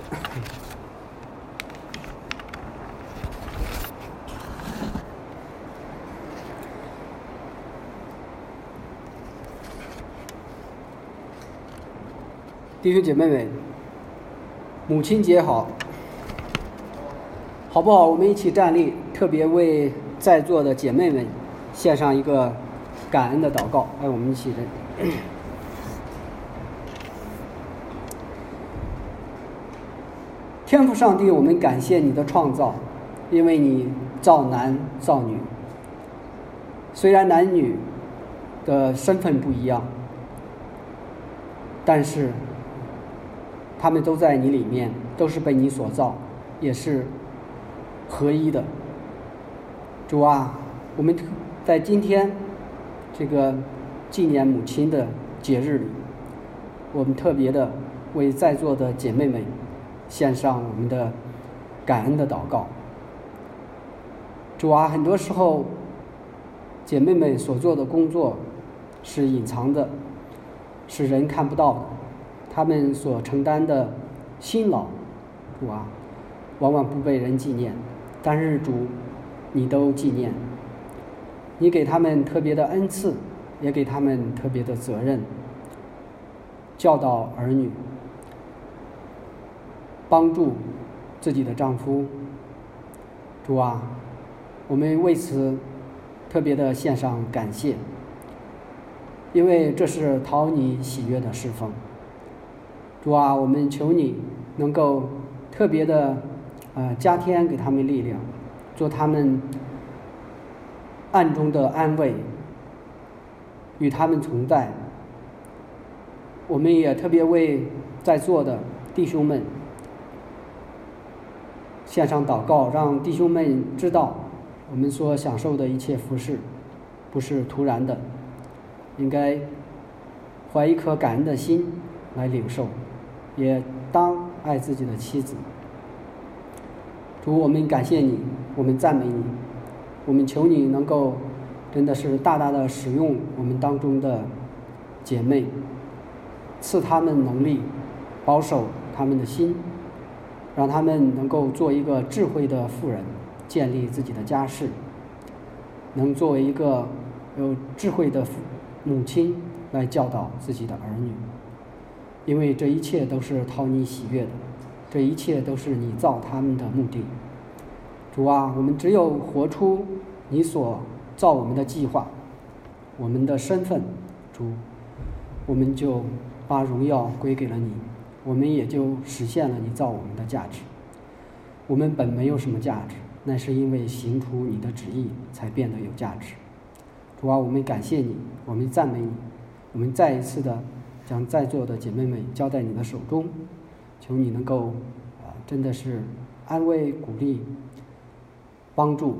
弟兄姐妹们，母亲节好，好不好？我们一起站立，特别为在座的姐妹们献上一个感恩的祷告。我们一起的。天父上帝，我们感谢你的创造，因为你造男造女，虽然男女的身份不一样，但是他们都在你里面，都是被你所造，也是合一的。主啊，我们在今天这个纪念母亲的节日里，我们特别的为在座的姐妹们献上我们的感恩的祷告。主啊，很多时候姐妹们所做的工作是隐藏的，是人看不到的，他们所承担的辛劳，主啊，往往不被人纪念，但是主，你都纪念。你给他们特别的恩赐，也给他们特别的责任，教导儿女，帮助自己的丈夫。主啊，我们为此特别的献上感谢，因为这是讨你喜悦的侍奉。主啊，我们求你能够特别的加添给他们力量，做他们暗中的安慰，与他们同在。我们也特别为在座的弟兄们献上祷告，让弟兄们知道我们所享受的一切服事不是突然的，应该怀一颗感恩的心来领受，也当爱自己的妻子。主，我们感谢你，我们赞美你，我们求你能够真的是大大的使用我们当中的姐妹，赐他们能力，保守他们的心，让他们能够做一个智慧的妇人，建立自己的家室，能作为一个有智慧的母亲来教导自己的儿女。因为这一切都是讨你喜悦的，这一切都是你造他们的目的。主啊，我们只有活出你所造我们的计划，我们的身份，主，我们就把荣耀归给了你，我们也就实现了你造我们的价值。我们本没有什么价值，那是因为行出你的旨意才变得有价值。主啊，我们感谢你，我们赞美你，我们再一次的将在座的姐妹们交在你的手中，求你能够真的是安慰鼓励帮助，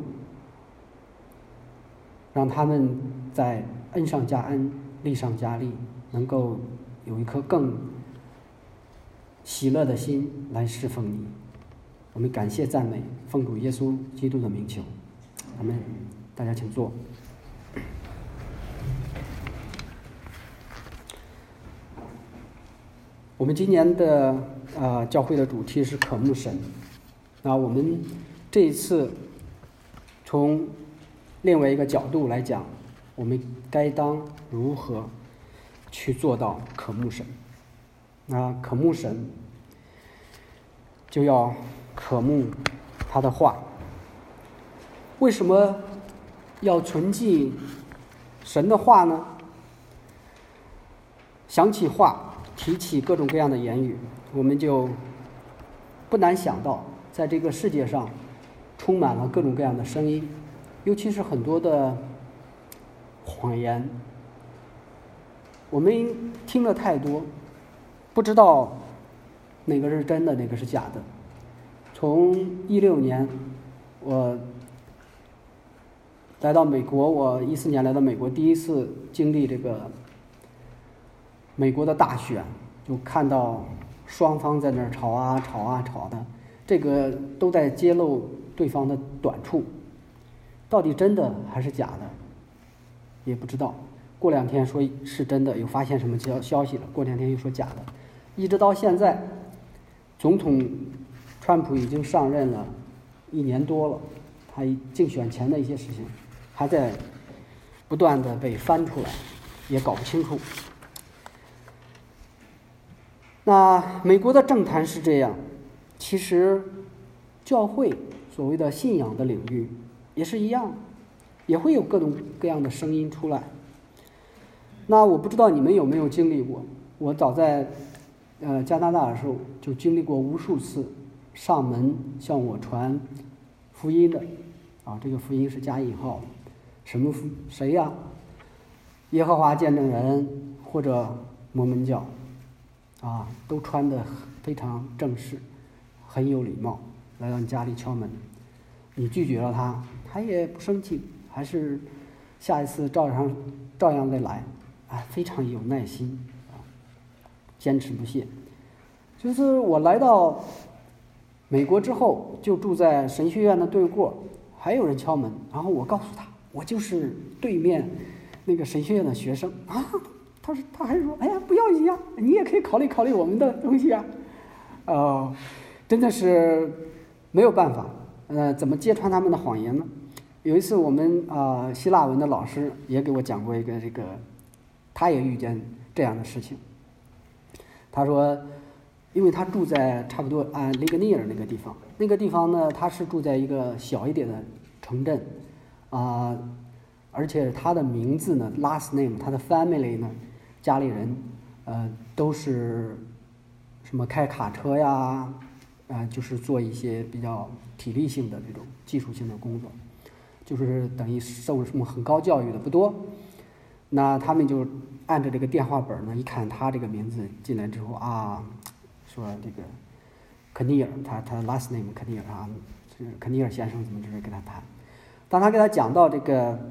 让他们在恩上加恩，利上加利，能够有一颗更喜乐的心来侍奉你。我们感谢赞美，奉主耶稣基督的名求，阿们。大家请坐。我们今年的教会的主题是渴慕神。那我们这一次从另外一个角度来讲，我们该当如何去做到渴慕神。那渴慕神就要渴慕他的话。为什么要存记神的话呢？想起话，提起各种各样的言语，我们就不难想到，在这个世界上充满了各种各样的声音，尤其是很多的谎言。我们听了太多，不知道哪个是真的，哪个是假的。从16年我来到美国，我14年来到美国，第一次经历这个美国的大选，就看到双方在那儿吵的，这个都在揭露对方的短处，到底真的还是假的也不知道。过2天说是真的，又发现什么消息了，过2天又说假的，一直到现在总统川普已经上任了1年多了，他竞选前的一些事情还在不断的被翻出来，也搞不清楚。那美国的政坛是这样，其实教会所谓的信仰的领域也是一样，也会有各种各样的声音出来。那我不知道你们有没有经历过，我早在加拿大的时候就经历过无数次上门向我传福音的这个福音是加引号的，什么谁呀？耶和华见证人或者摩门教都穿得非常正式，很有礼貌，来到你家里敲门，你拒绝了他，他也不生气，还是下一次照样再来，非常有耐心，坚持不懈。就是我来到美国之后，就住在神学院的对过，还有人敲门，然后我告诉他，我就是对面那个神学院的学生他还说，哎呀，不要紧呀，你也可以考虑考虑我们的东西啊。真的是没有办法，怎么揭穿他们的谎言呢？有一次我们希腊文的老师也给我讲过一个他也遇见这样的事情。他说，因为他住在差不多雷格尼尔那个地方呢，他是住在一个小一点的城镇而且他的名字呢 last name 他的 family 呢，家里人都是什么开卡车呀就是做一些比较体力性的这种技术性的工作，就是等于受什么很高教育的不多。那他们就按着这个电话本呢，一看他这个名字进来之后说这个肯尼尔，他 last name 肯尼尔肯尼尔先生怎么就是跟他谈。当他跟他讲到这个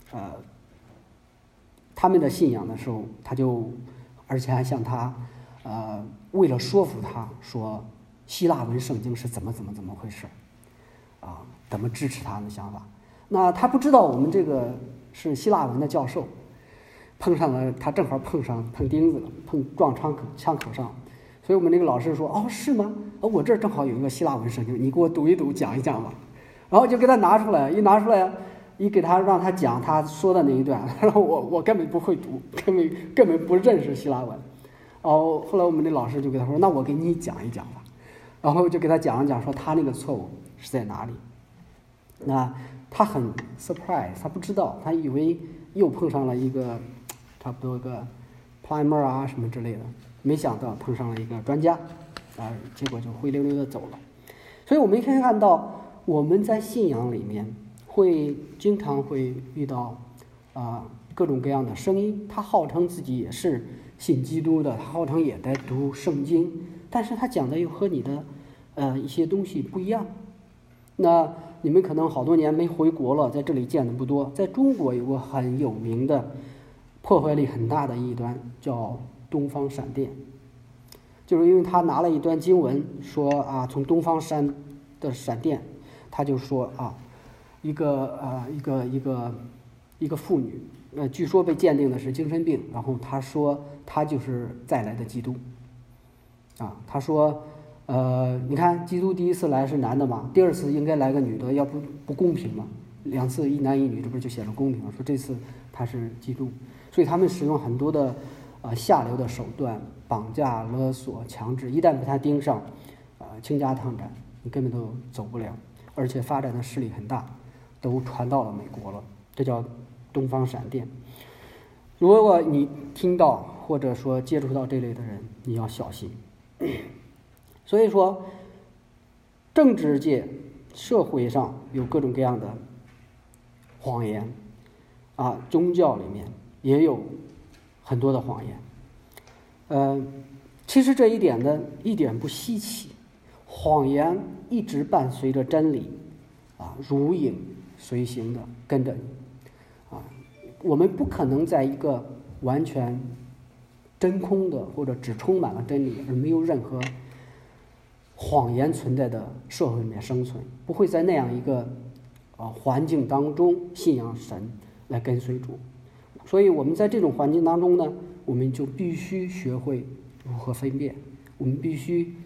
他们的信仰的时候，他就而且还向他为了说服他说希腊文圣经是怎么回事怎么支持他们的想法。那他不知道我们这个是希腊文的教授，他正好碰钉子了，撞枪口上。所以我们那个老师说，是吗？我这儿正好有一个希腊文圣经，你给我读一读，讲一讲吧。然后就给他拿出来，给他让他讲他说的那一段，然后我根本不会读，根本不认识希腊文。后来我们那老师就给他说，那我给你讲一讲吧。然后就给他讲说他那个错误是在哪里。那他很 surprise， 他不知道，他以为又碰上了一个差不多个 plumber 什么之类的，没想到碰上了一个专家结果就灰溜溜的走了。所以我们可以看到，我们在信仰里面经常会遇到各种各样的声音，他号称自己也是信基督的，他号称也在读圣经，但是他讲的又和你的一些东西不一样。那你们可能好多年没回国了，在这里见的不多。在中国有个很有名的、破坏力很大的异端，叫东方闪电。就是因为他拿了一段经文说从东方闪的闪电，他就说一个妇女，据说被鉴定的是精神病，然后他说他就是再来的基督他说你看基督第一次来是男的嘛，第二次应该来个女的，要不公平嘛，2次一男一女，这不就显得公平了？说这次他是基督，所以他们使用很多的下流的手段，绑架、勒索、强制，一旦被他盯上倾家荡产，你根本都走不了，而且发展的势力很大，都传到了美国了，这叫东方闪电。如果你听到或者说接触到这类的人，你要小心。所以说政治界社会上有各种各样的谎言宗教里面也有很多的谎言。其实这一点呢一点不稀奇，谎言一直伴随着真理如影随形的跟着你我们不可能在一个完全真空的或者只充满了真理而没有任何谎言存在的社会里面生存，不会在那样一个环境当中信仰神来跟随主。所以我们在这种环境当中呢，我们就必须学会如何分辨，我们必须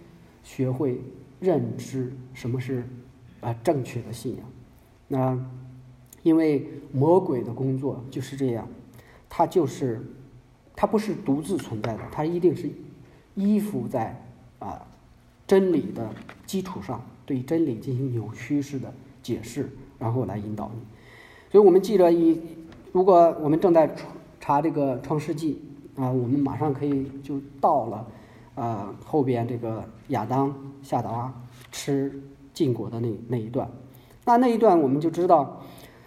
学会认知什么是正确的信仰。那因为魔鬼的工作就是这样，他不是独自存在的，他一定是依附在真理的基础上，对真理进行扭曲式的解释，然后来引导你。所以我们记着如果我们正在查这个创世纪我们马上可以就到了后边这个亚当夏娃吃禁果的那一段。那一段我们就知道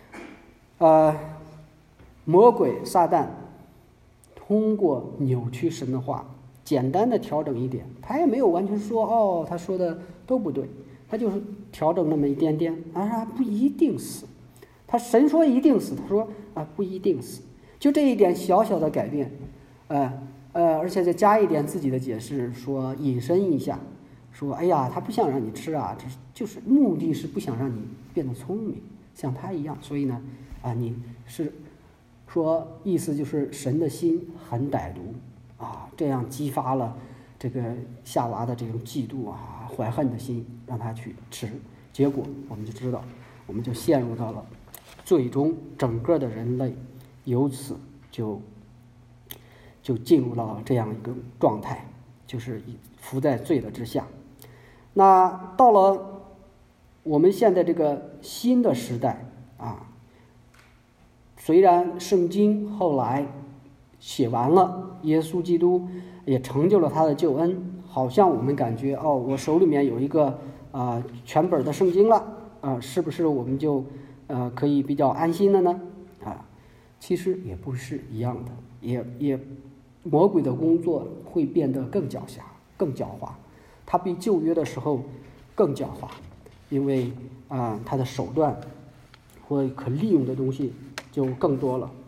魔鬼撒旦通过扭曲神的话，简单的调整一点，他也没有完全说他说的都不对，他就是调整那么一点点，不一定死。神说一定死，他说不一定死，就这一点小小的改变，而且再加一点自己的解释，说引申一下，说他不想让你吃这就是目的是不想让你变得聪明，像他一样，所以呢你是说意思就是神的心很歹毒这样激发了这个夏娃的这种嫉妒怀恨的心，让他去吃，结果我们就知道，我们就陷入到了最终整个的人类由此就进入到这样一个状态，就是伏在罪的之下。那到了我们现在这个新的时代虽然圣经后来写完了，耶稣基督也成就了他的救恩，好像我们感觉我手里面有一个全本的圣经了是不是我们就可以比较安心了呢？其实也不是一样的，也魔鬼的工作会变得更狡黠、更狡猾，他比旧约的时候更狡猾，因为他的手段或可利用的东西就更多了。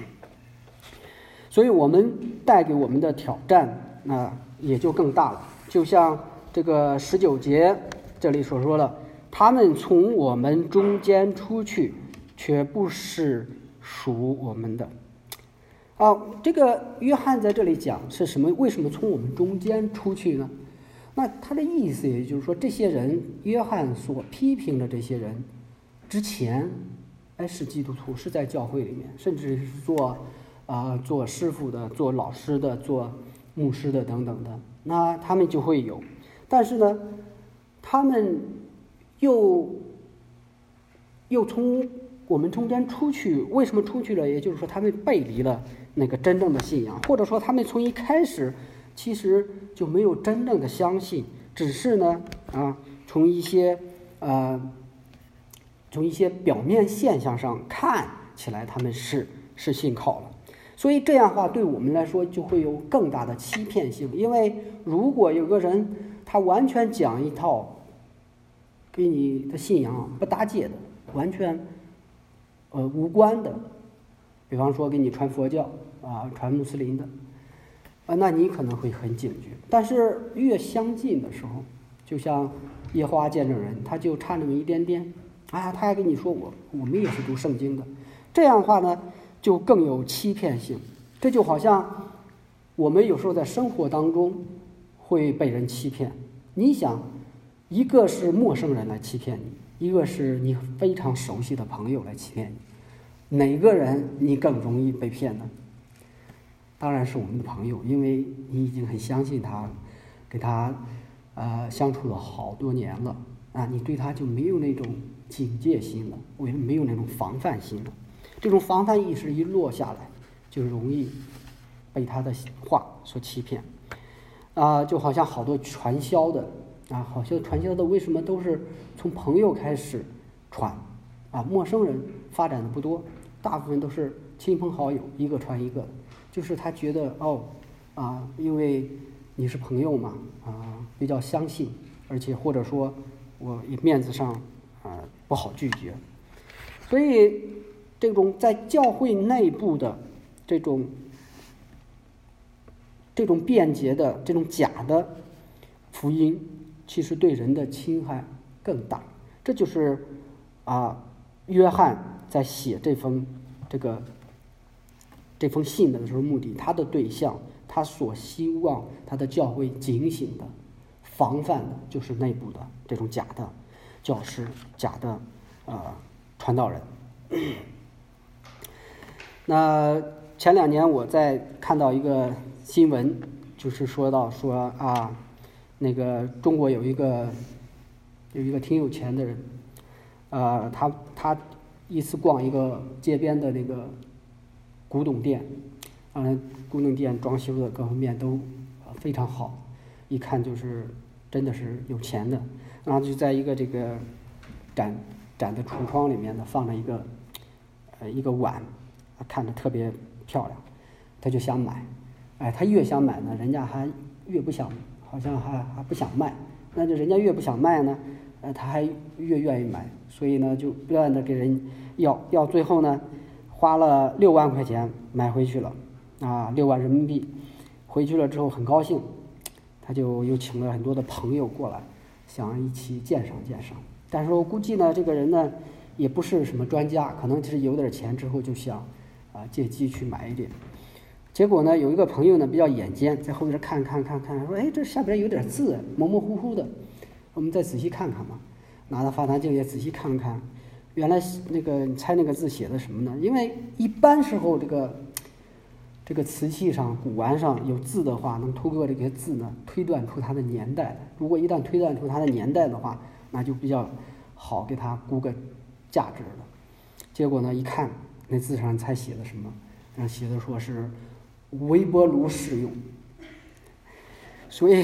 所以我们带给我们的挑战也就更大了。就像这个19节这里所说的，他们从我们中间出去，却不是属我们的。这个约翰在这里讲是什么？为什么从我们中间出去呢？那他的意思也就是说，这些人，约翰所批评的这些人，之前是基督徒，是在教会里面，甚至是做师傅的、做老师的、做牧师的等等的，那他们就会有。但是呢，他们又从我们中间出去，为什么出去了？也就是说，他们背离了那个真正的信仰，或者说他们从一开始其实就没有真正的相信，只是呢从一些表面现象上看起来他们是信靠了。所以这样的话对我们来说就会有更大的欺骗性，因为如果有个人他完全讲一套跟你的信仰不搭界的，完全无关的，比方说给你传佛教传穆斯林的那你可能会很警觉。但是越相近的时候，就像耶和华见证人，他就差那么一点点他还跟你说我们也是读圣经的，这样的话呢就更有欺骗性。这就好像我们有时候在生活当中会被人欺骗，你想一个是陌生人来欺骗你，一个是你非常熟悉的朋友来欺骗你，哪个人你更容易被骗呢？当然是我们的朋友，因为你已经很相信他了，跟他相处了好多年了你对他就没有那种警戒心了，没有那种防范心了。这种防范意识一落下来，就容易被他的话所欺骗就好像好多传销的好像传销的为什么都是从朋友开始传陌生人发展的不多，大部分都是亲朋好友一个传一个，就是他觉得因为你是朋友嘛比较相信，而且或者说我面子上不好拒绝。所以这种在教会内部的这种便捷的这种假的福音，其实对人的侵害更大。这就是约翰在写这封信的时候目的，他的对象，他所希望他的教会警醒的， 防范的就是内部的这种假的教师、假的传道人。那前2年我在看到一个新闻，就是说那个中国有一个挺有钱的人，他一次逛一个街边的那个古董店，古董店装修的各方面都非常好，一看就是真的是有钱的。然后就在一个这个展的橱窗里面呢，放了一个碗，看着特别漂亮，他就想买。他越想买呢，人家还越不想，好像还不想卖。那就人家越不想卖呢，他还越愿意买，所以呢就不断的给人要，最后呢花了6万块钱买回去了，6万人民币。回去了之后很高兴，他就又请了很多的朋友过来，想一起鉴赏。但是我估计呢，这个人呢也不是什么专家，可能就是有点钱之后就想借机去买一点。结果呢，有一个朋友呢比较眼尖，在后边看，说：“哎，这下边有点字，模模糊糊的，我们再仔细看看嘛。”拿到发弹镜也仔细看看，原来你猜那个字写的什么呢？因为一般时候这个瓷器上、古玩上有字的话，能通过这个字呢推断出它的年代。如果一旦推断出它的年代的话，那就比较好给它估个价值了。结果呢，一看那字上猜写的什么？写的说是微波炉适用。所以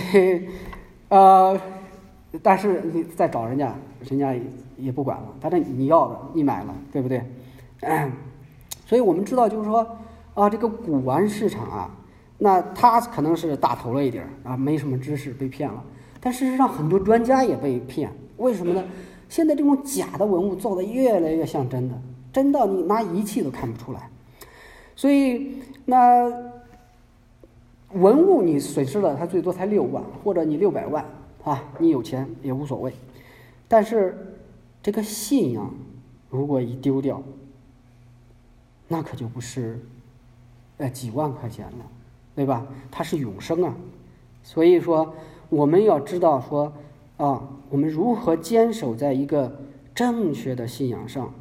但是你再找人家也不管了，反正你要的你买了，对不对？所以我们知道，就是说这个古玩市场那他可能是大头了一点没什么知识被骗了，但事实上很多专家也被骗。为什么呢？现在这种假的文物做得越来越像真的，真到你拿仪器都看不出来。所以那文物你损失了，它最多才6万，或者你600万你有钱也无所谓。但是这个信仰如果一丢掉，那可就不是几万块钱了，对吧？它是永生啊。所以说我们要知道说我们如何坚守在一个正确的信仰上，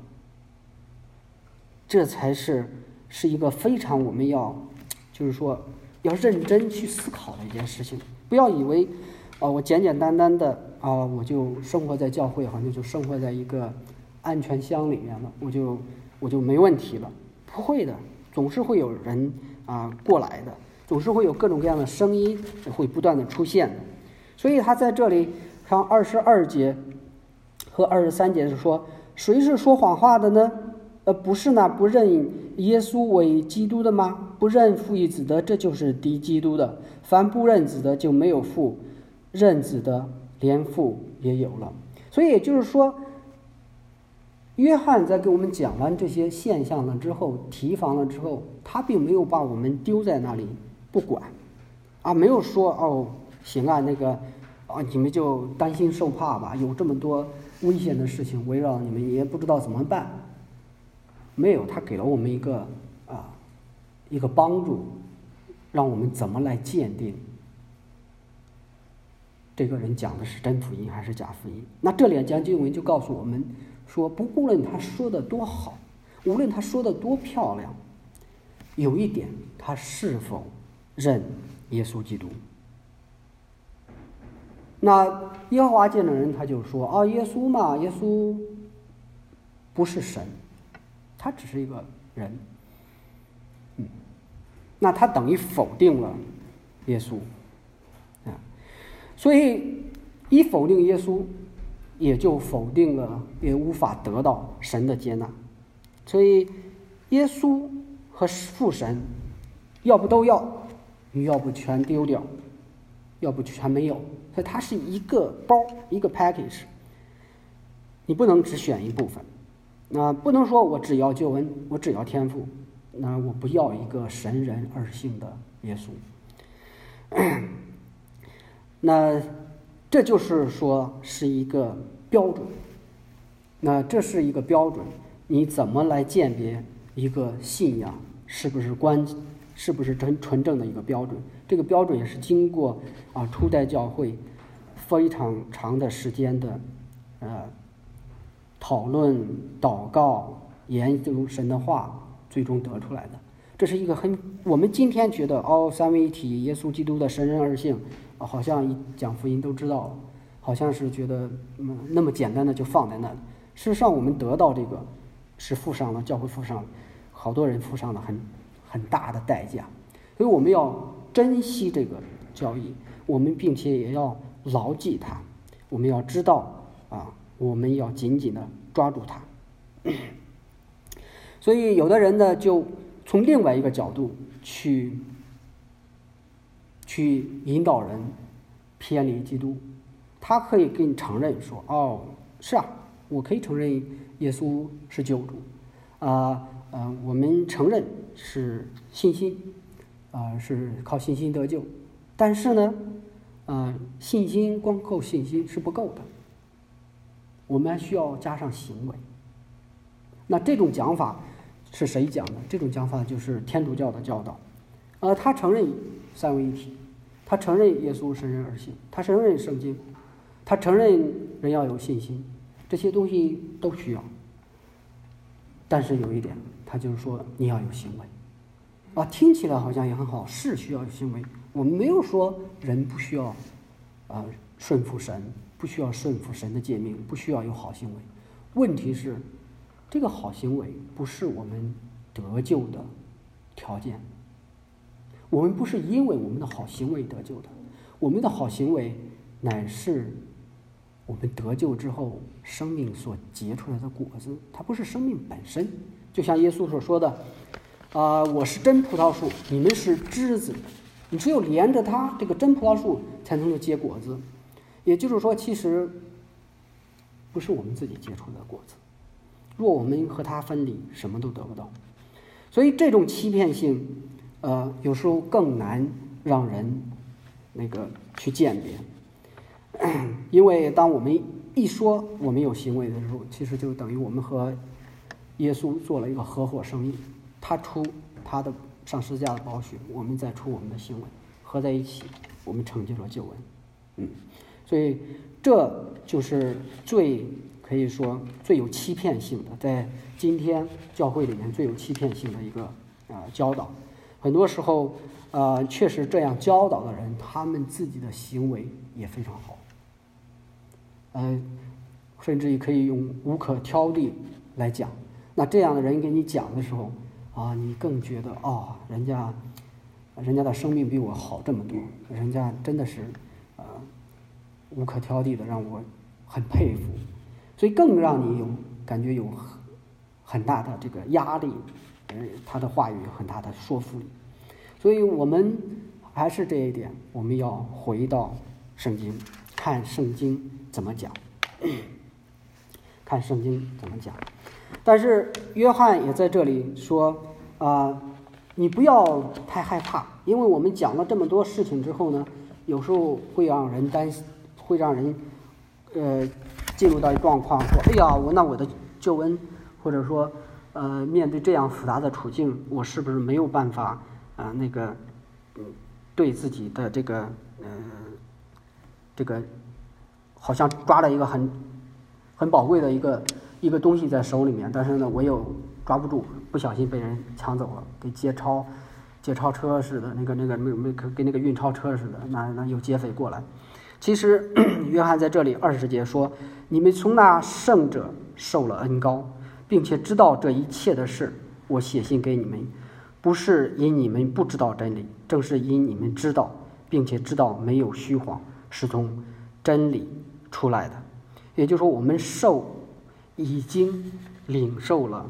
这才是一个非常我们就是说要认真去思考的一件事情。不要以为我简简单单的我就生活在教会，好像就生活在一个安全乡里面了，我就没问题了。不会的，总是会有人过来的，总是会有各种各样的声音会不断的出现的。所以他在这里像22节和23节是说，谁是说谎话的呢？不是那不认耶稣为基督的吗？不认父与子的，这就是敌基督的。凡不认子的，就没有父；认子的，连父也有了。所以也就是说，约翰在给我们讲完这些现象了之后，提防了之后，他并没有把我们丢在那里不管没有说行那个你们就担心受怕吧，有这么多危险的事情围绕你们，也不知道怎么办。没有，他给了我们一个帮助，让我们怎么来鉴定这个人讲的是真福音还是假福音。那这里讲经文就告诉我们说，无论他说的多好，无论他说的多漂亮，有一点，他是否认耶稣基督。那耶和华见证人他就说耶稣嘛，耶稣不是神，他只是一个人。那他等于否定了耶稣所以一否定耶稣，也就否定了，也无法得到神的接纳。所以耶稣和父神要不都要，你要不全丢掉，要不全没有。所以它是一个包，一个 package， 你不能只选一部分。不能说我只要救恩，我只要天父，那我不要一个神人二性的耶稣。那这就是说是一个标准。那这是一个标准，你怎么来鉴别一个信仰是不是纯正的一个标准？这个标准也是经过初代教会非常长的时间的讨论、祷告、研究神的话，最终得出来的。这是一个我们今天觉得三位一体，耶稣基督的神人二性，好像一讲福音都知道了，好像是觉得那么简单的就放在那里。事实上，我们得到这个是付上了，教会付上了，好多人付上了很大的代价。所以我们要珍惜这个教义，我们并且也要牢记它，我们要知道我们要紧紧的抓住它。所以有的人呢，就从另外一个角度去引导人偏离基督。他可以跟你承认说，是啊，我可以承认耶稣是救主，我们承认是信心，是靠信心得救，但是呢，信心光靠信心是不够的，我们还需要加上行为。那这种讲法是谁讲的？这种讲法就是天主教的教导。他承认三位一体，他承认耶稣神人二性，他承认圣经，他承认人要有信心，这些东西都需要。但是有一点，他就是说你要有行为。听起来好像也很好，是需要有行为。我们没有说人不需要顺服神，不需要顺服神的诫命，不需要有好行为。问题是，这个好行为不是我们得救的条件。我们不是因为我们的好行为得救的，我们的好行为乃是我们得救之后生命所结出来的果子，它不是生命本身。就像耶稣所说的，我是真葡萄树，你们是枝子，你只有连着它，这个真葡萄树才能够结果子。也就是说，其实不是我们自己结出的果子，若我们和它分离，什么都得不到。所以这种欺骗性有时候更难让人去鉴别。因为当我们一说我们有行为的时候，其实就等于我们和耶稣做了一个合伙生意，他出他的上十字架的宝血，我们再出我们的行为，合在一起，我们成就了救恩。所以这就是可以说最有欺骗性的，在今天教会里面最有欺骗性的一个教导。很多时候确实这样教导的人，他们自己的行为也非常好，甚至也可以用无可挑剔来讲。那这样的人给你讲的时候你更觉得人家的生命比我好这么多，人家真的是无可挑剔的，让我很佩服，所以更让你感觉有很大的这个压力，他的话语有很大的说服力。所以我们还是这一点，我们要回到圣经，看圣经怎么讲，看圣经怎么讲。但是约翰也在这里说你不要太害怕，因为我们讲了这么多事情之后呢，有时候会让人担心，会让人进入到一状况，说我的救恩，或者说面对这样复杂的处境，我是不是没有办法对自己的这个好像抓了一个很宝贵的一个东西在手里面，但是呢我又抓不住，不小心被人抢走了，给劫钞车似的，跟那个运钞车似的，那有劫匪过来。其实约翰在这里20节说，你们从那圣者受了恩膏，并且知道这一切的事，我写信给你们，不是因你们不知道真理，正是因你们知道，并且知道没有虚谎，是从真理出来的。也就是说，我们已经领受了，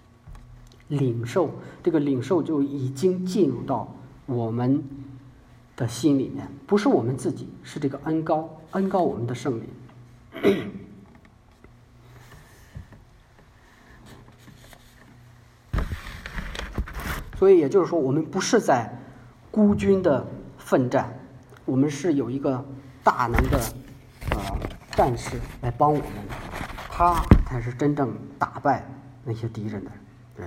这个领受就已经进入到我们的心里面，不是我们自己，是这个恩膏我们的圣灵。所以也就是说，我们不是在孤军的奋战，我们是有一个大能的战士来帮我们，他才是真正打败那些敌人的人。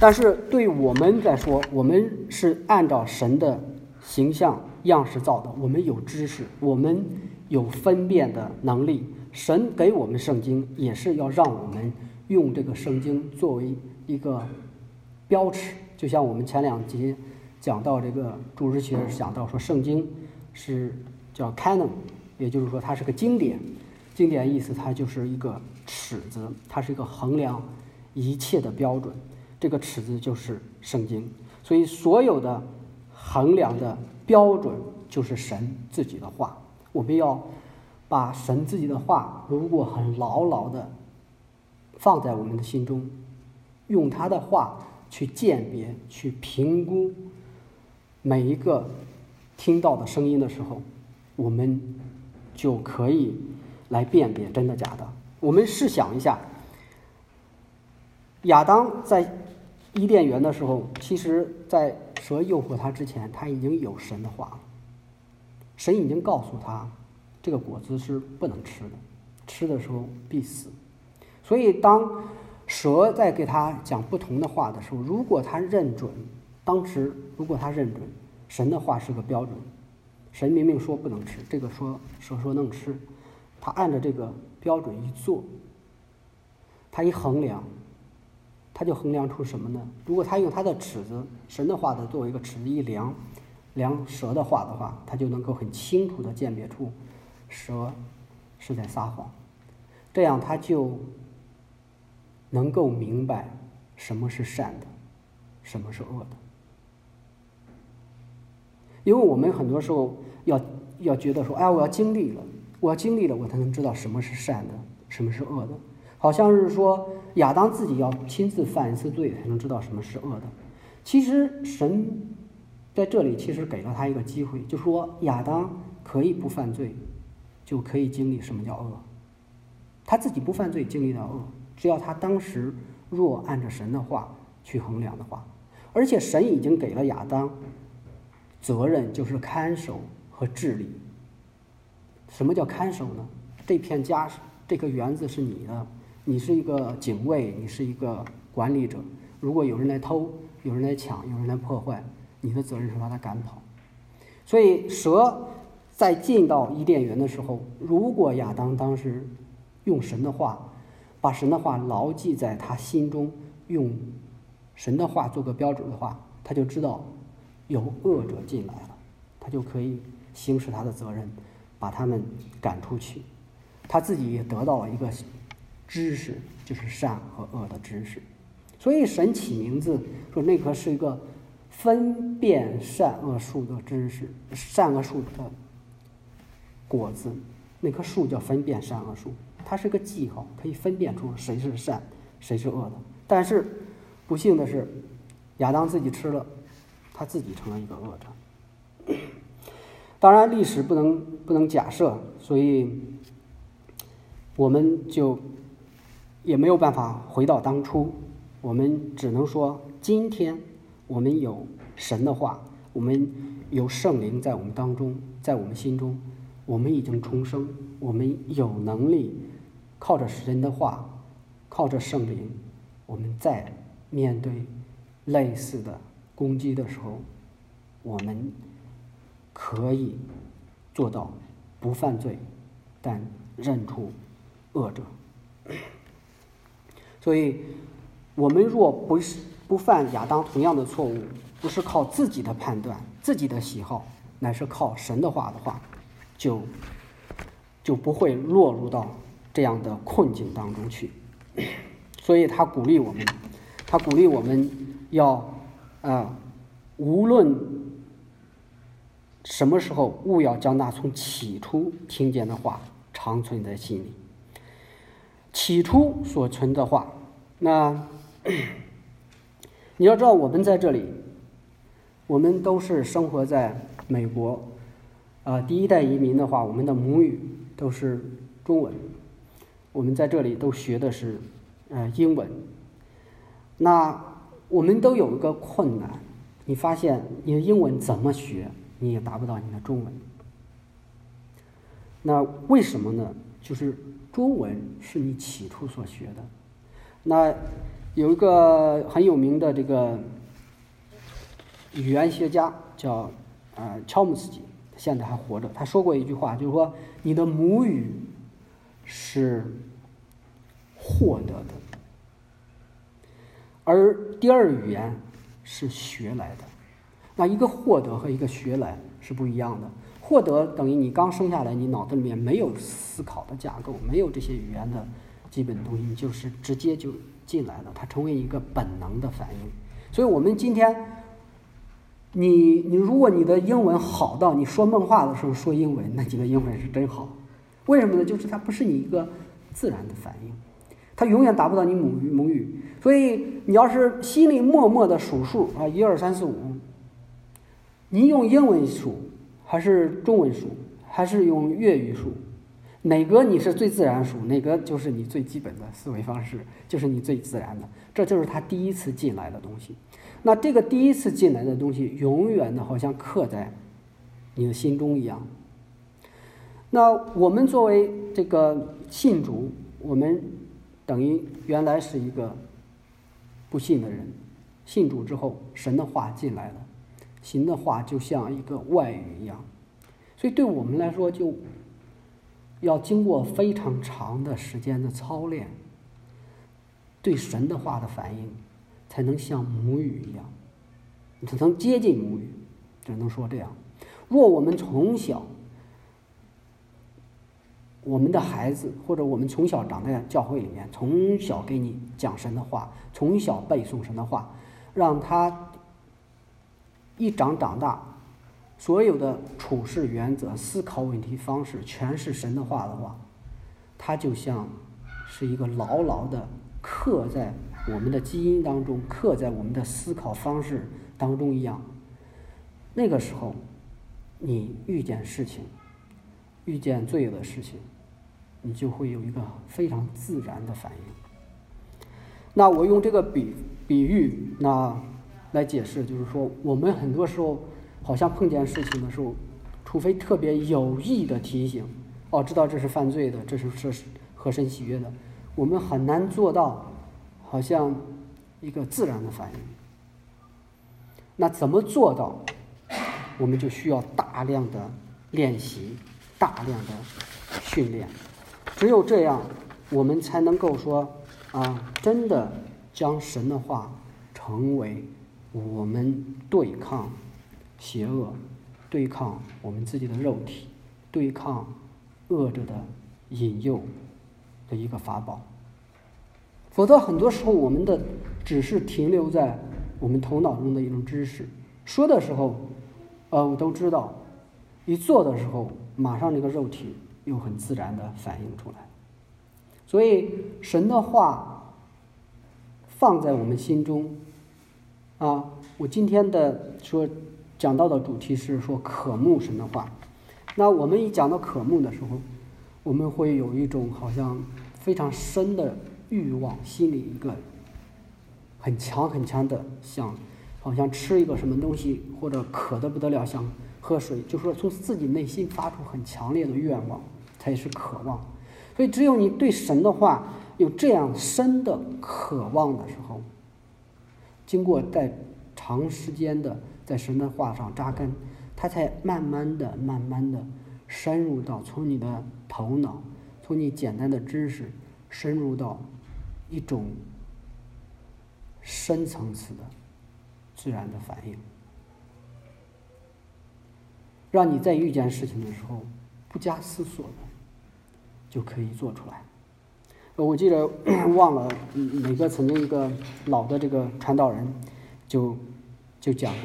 但是对我们来说，我们是按照神的形象样式造的，我们有知识，我们有分辨的能力。神给我们圣经，也是要让我们用这个圣经作为一个标尺。就像我们前2节讲到这个主日学讲到说，圣经是叫 canon， 也就是说它是个经典。经典意思它就是一个尺子，它是一个衡量一切的标准。这个尺子就是圣经，所以所有的衡量的标准就是神自己的话。我们要把神自己的话如果很牢牢的放在我们的心中，用他的话去鉴别去评估每一个听到的声音的时候，我们就可以来辨别真的假的。我们试想一下，亚当在伊甸园的时候，其实在蛇诱惑他之前，他已经有神的话了。神已经告诉他这个果子是不能吃的，吃的时候必死。所以当蛇在给他讲不同的话的时候，如果他认准，当时如果他认准神的话是个标准，神明明说不能吃，这个蛇说能吃，他按照这个标准一做，他一衡量，他就衡量出什么呢？如果他用他的尺子，神的话的作为一个尺子一量蛇的话的话，他就能够很清楚地鉴别出蛇是在撒谎，这样他就能够明白什么是善的，什么是恶的。因为我们很多时候要觉得说，哎，我要经历了，我才能知道什么是善的，什么是恶的。好像是说亚当自己要亲自犯一次罪才能知道什么是恶的。其实神在这里其实给了他一个机会，就说亚当可以不犯罪，就可以经历什么叫恶。他自己不犯罪经历到恶，只要他当时若按照神的话去衡量的话。而且神已经给了亚当责任，就是看守和治理。什么叫看守呢？这片家这个园子是你的，你是一个警卫，你是一个管理者。如果有人来偷，有人来抢，有人来破坏，你的责任是把他赶跑。所以蛇在进到伊甸园的时候，如果亚当当时用神的话，把神的话牢记在他心中，用神的话做个标准的话，他就知道有恶者进来了，他就可以行使他的责任，把他们赶出去。他自己也得到了一个知识，就是善和恶的知识。所以神起名字说那棵是一个分辨善恶树的知识，善恶树的果子，那棵树叫分辨善恶树，它是个记号，可以分辨出谁是善谁是恶的。但是不幸的是，亚当自己吃了，他自己成了一个恶者。当然历史不能假设，所以我们就也没有办法回到当初，我们只能说今天我们有神的话，我们有圣灵在我们当中，在我们心中，我们已经重生，我们有能力靠着神的话，靠着圣灵，我们在面对类似的攻击的时候，我们可以做到不犯罪，但认出恶者。所以我们若不犯亚当同样的错误，不是靠自己的判断自己的喜好，乃是靠神的话的话，就不会落入到这样的困境当中去。所以他鼓励我们要无论什么时候，务要将那从起初听见的话常存在心里。起初所存的话，那你要知道，我们在这里，我们都是生活在美国，第一代移民的话，我们的母语都是中文，我们在这里都学的是英文。那我们都有一个困难，你发现你的英文怎么学，你也达不到你的中文。那为什么呢？就是中文是你起初所学的，那有一个很有名的这个语言学家叫乔姆斯基，现在还活着。他说过一句话，就是说你的母语是获得的，而第二语言是学来的。那一个获得和一个学来是不一样的。获得等于你刚生下来，你脑子里面没有思考的架构，没有这些语言的基本东西，你就是直接就进来了，它成为一个本能的反应。所以我们今天你如果你的英文好到你说梦话的时候说英文，那你的英文是真好。为什么呢？就是它不是你一个自然的反应，它永远达不到你母语。所以你要是心里默默的数数啊，1、2、3、4、5，你用英文数还是中文数还是用粤语数，哪个你是最自然数，哪个就是你最基本的思维方式，就是你最自然的，这就是他第一次进来的东西。那这个第一次进来的东西永远的好像刻在你的心中一样。那我们作为这个信主，我们等于原来是一个不信的人，信主之后神的话进来了，神的话就像一个外语一样，所以对我们来说就要经过非常长的时间的操练，对神的话的反应才能像母语一样，才能接近母语，只能说这样。若我们从小，我们的孩子或者我们从小长在教会里面，从小给你讲神的话，从小背诵神的话，让他一长大，所有的处事原则、思考问题方式全是神的话的话，他就像是一个牢牢的刻在我们的基因当中，刻在我们的思考方式当中一样。那个时候你遇见事情，遇见罪恶的事情，你就会有一个非常自然的反应。那我用这个比喻来解释，就是说我们很多时候好像碰见事情的时候，除非特别有意的提醒，知道这是犯罪的，这是合神喜悦的，我们很难做到好像一个自然的反应。那怎么做到？我们就需要大量的练习，大量的训练。只有这样，我们才能够说真的将神的话成为我们对抗邪恶、对抗我们自己的肉体、对抗恶者的引诱的一个法宝。否则很多时候我们的只是停留在我们头脑中的一种知识，说的时候我都知道，一做的时候马上这个肉体又很自然的反应出来。所以神的话放在我们心中我今天的讲到的主题是说渴慕神的话。那我们一讲到渴慕的时候，我们会有一种好像非常深的欲望，心里一个很强的好像吃一个什么东西，或者渴得不得了想喝水，就是说从自己内心发出很强烈的愿望，才是渴望。所以只有你对神的话有这样深的渴望的时候，经过在长时间的在神的话上扎根，它才慢慢的深入到从你的头脑，从你简单的知识深入到一种深层次的自然的反应，让你在遇见事情的时候不加思索的就可以做出来。我记得忘了哪个曾经一个老的这个传道人就讲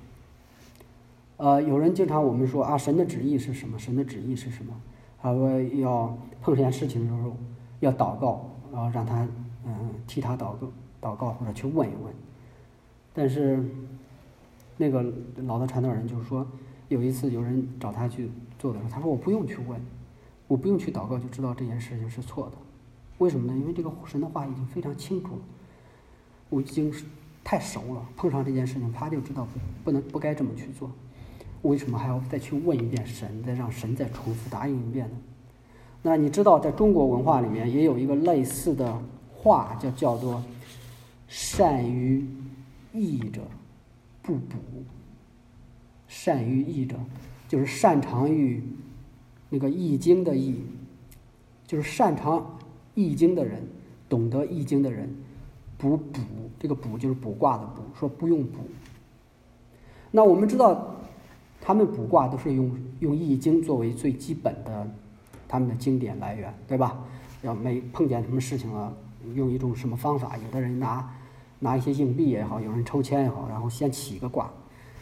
过，有人经常我们说神的旨意是什么？神的旨意是什么？要碰见事情的时候要祷告，然后让他替他祷告或者去问一问。但是那个老的传道人就是说，有一次有人找他去做的时候，他说我不用去问，我不用去祷告就知道这件事情是错的。为什么呢？因为这个神的话已经非常清楚了，我已经太熟了，碰上这件事情啪就知道不该这么去做。为什么还要再去问一遍神，再让神再重复答应一遍呢？那你知道在中国文化里面也有一个类似的话叫做善于易者不补。善于易者，就是擅长于那个易经的易，就是擅长易经的人，懂得易经的人，不补。这个补就是卜卦的卜，说不用补。那我们知道，他们卜卦都是用易经作为最基本的他们的经典来源，对吧？要没碰见什么事情了，用一种什么方法？有的人拿一些硬币也好，有人抽签也好，然后先起一个卦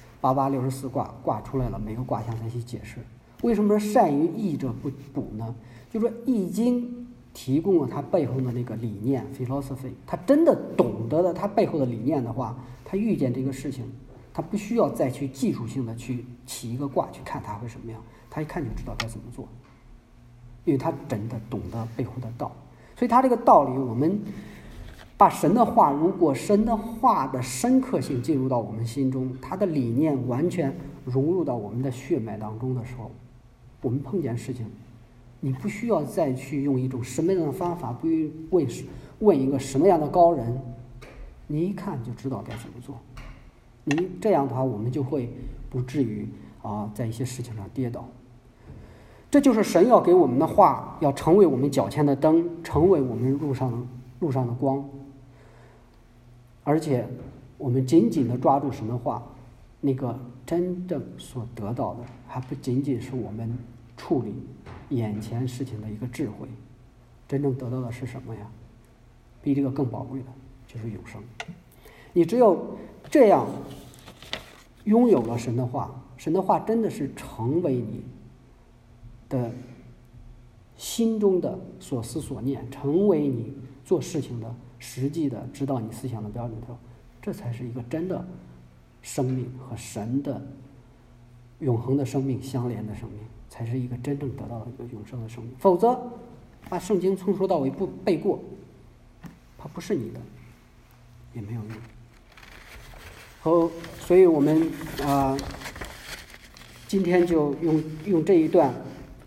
，8864卦出来了，每个卦象再去解释。为什么说善于易者不补呢？就说易经提供了它背后的那个理念 philosophy， 他真的懂得了它背后的理念的话，他遇见这个事情，他不需要再去技术性的去起一个卦去看它会什么样，他一看就知道该怎么做，因为他真的懂得背后的道。所以他这个道理，我们把神的话，如果神的话的深刻性进入到我们心中，他的理念完全融入到我们的血脉当中的时候，我们碰见事情，你不需要再去用一种什么样的方法，不问一个什么样的高人，你一看就知道该怎么做。你这样的话，我们就会不至于在一些事情上跌倒。这就是神要给我们的话，要成为我们脚前的灯，成为我们路上的光。而且我们紧紧地抓住神的话，那个真正所得到的，还不仅仅是我们处理眼前事情的一个智慧，真正得到的是什么呀？比这个更宝贵的就是永生。你只有这样拥有了神的话，神的话真的是成为你的心中的所思所念，成为你做事情的实际的指导你思想的标准，这才是一个真的生命和神的永恒的生命相连的生命，才是一个真正得到一个永生的生命。否则把圣经从头到尾不背过，它不是你的也没有用。所以我们今天就用这一段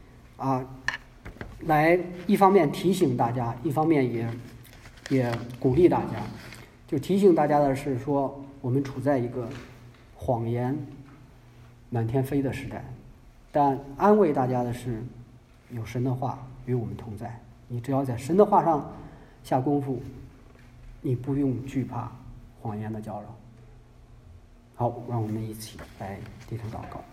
来一方面提醒大家，一方面也鼓励大家。就提醒大家的是说，我们处在一个谎言满天飞的时代，但安慰大家的是，有神的话与我们同在。你只要在神的话上下功夫，你不用惧怕谎言的搅扰。好，让我们一起来低头祷告。